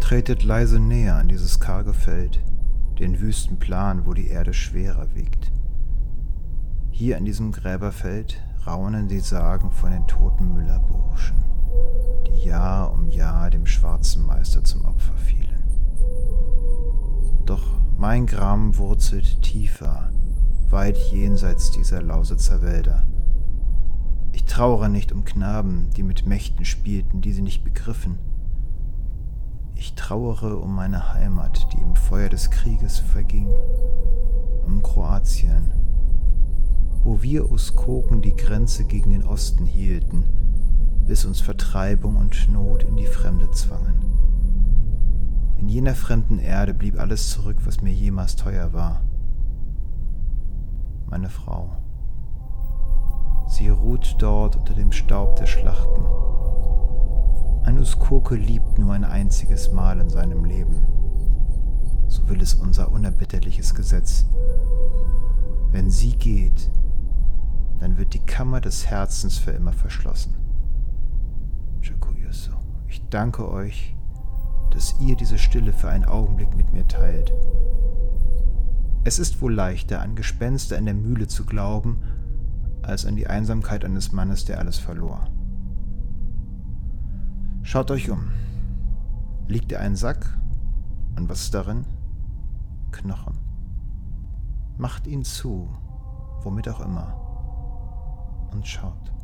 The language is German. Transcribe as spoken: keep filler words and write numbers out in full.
Tretet leise näher an dieses karge Feld, den wüsten Plan, wo die Erde schwerer wiegt. Hier an diesem Gräberfeld raunen die Sagen von den toten Müllerburschen, die Jahr um Jahr dem schwarzen Meister zum Opfer fielen. Doch mein Gram wurzelt tiefer, weit jenseits dieser Lausitzer Wälder. Ich trauere nicht um Knaben, die mit Mächten spielten, die sie nicht begriffen. Ich trauere um meine Heimat, die im Feuer des Krieges verging, um Kroatien, wo wir Uskoken die Grenze gegen den Osten hielten, bis uns Vertreibung und Not in die Fremde zwangen. In jener fremden Erde blieb alles zurück, was mir jemals teuer war. Meine Frau. Sie ruht dort unter dem Staub der Schlachten. Ein Uskoke liebt nur ein einziges Mal in seinem Leben. So will es unser unerbitterliches Gesetz. Wenn sie geht, dann wird die Kammer des Herzens für immer verschlossen. Chakuyoso, ich danke euch, dass ihr diese Stille für einen Augenblick mit mir teilt. Es ist wohl leichter, an Gespenster in der Mühle zu glauben, als an die Einsamkeit eines Mannes, der alles verlor. Schaut euch um. Liegt da ein Sack? Und was ist darin? Knochen. Macht ihn zu, womit auch immer, und schaut.